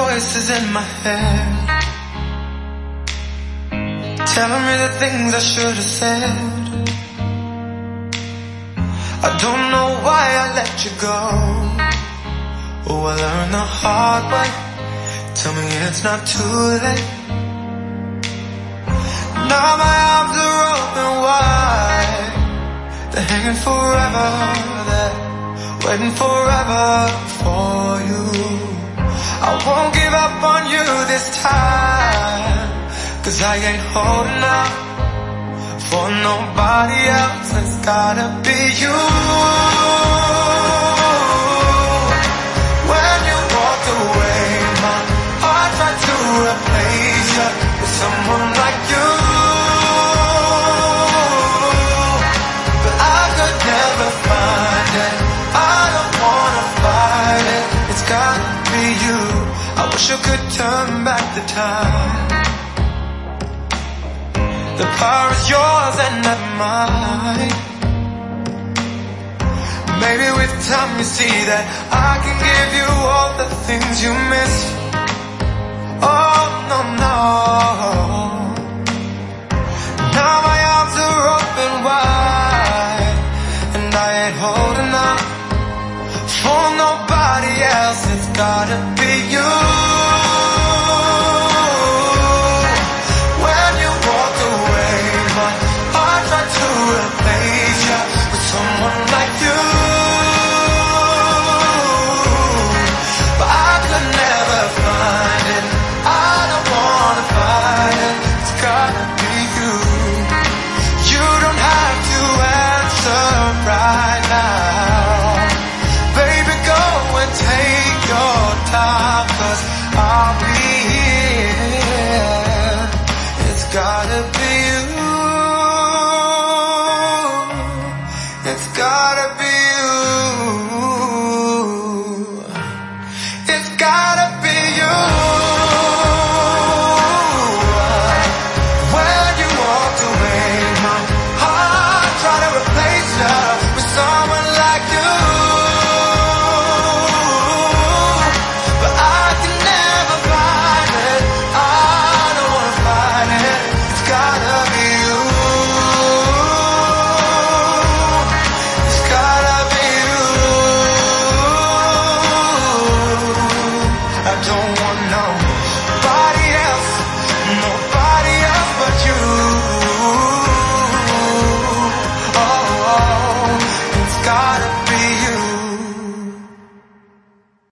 voices in my head, telling me the things I should have said. I don't know why I let you go. Oh, I learned the hard way. Tell me it's not too late. Now my arms are open wide. They're hanging forever there, waiting forever for you. I won't give up on you this time, 'cause I ain't holding out for nobody else. It's gotta be you. When you walked away, my heart tried to replace you with someone like you, but I could never find it. I don't wanna fight it. It's gotta be you. I wish I could turn back the time. The power is yours and not mine. Maybe with time you see that I can give you all the things you miss. Oh, no, no. Now my arms are open wide, and I ain't holding out for nobody else. It's gotta be you. When you walk away, my heart tried to replace you with someone like you, but I could never find it. I don't wanna fight it. It's gotta be you. You don't have to answer right now. Baby, go and take your time, 'cause I'll be here. It's gotta be you. It's gotta be